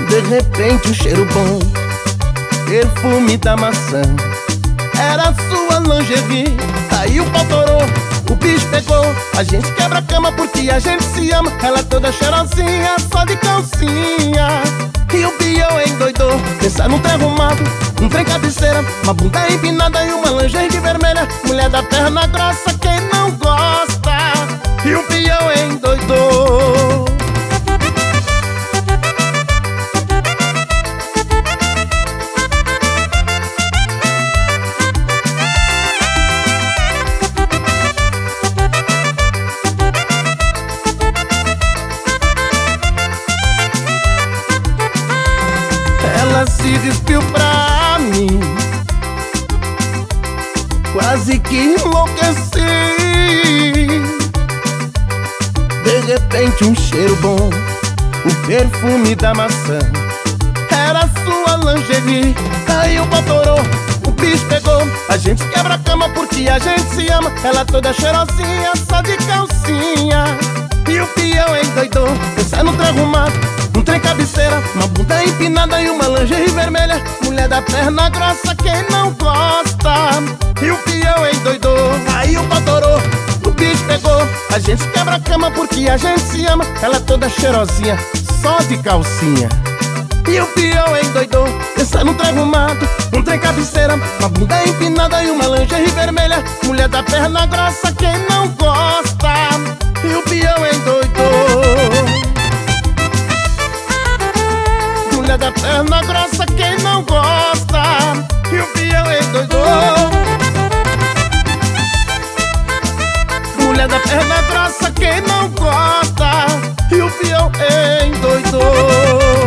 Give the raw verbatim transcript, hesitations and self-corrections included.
De repente um cheiro bom, perfume da maçã, era sua lingerie. Aí o pau torou, o bicho pegou. A gente quebra a cama porque a gente se ama. Ela toda cheirosinha, só de calcinha. E o pior endoidou, pensar num trem arrumado, um trem cabeceira, uma bunda empinada e uma lingerie vermelha. Mulher da perna grossa, quem não gosta? E o pior endoidou. Ela se despiu pra mim, quase que enlouqueci. De repente um cheiro bom, o perfume da maçã, era sua lingerie. Aí o pau torou, o bicho pegou. A gente quebra a cama porque a gente se ama. Ela toda cheirosinha, só de calcinha. E o peão endoidou, pensar no trem arrumado, um trem cabeceira, uma bunda empinada e uma lingerie vermelha. Mulher da perna grossa, quem não gosta? E o peão endoidou. Aí o pau torou, o bicho pegou. A gente quebra a cama porque a gente se ama. Ela toda cheirosinha, só de calcinha. E o peão endoidou, pensar no trem arrumado, um trem cabeceira, uma bunda empinada e uma lingerie vermelha. Mulher da perna grossa, quem não gosta? E o peão endoidou. Mulher da perna grossa, quem não gosta? E o peão endoidou. Mulher da perna grossa, quem não gosta? E o peão endoidou.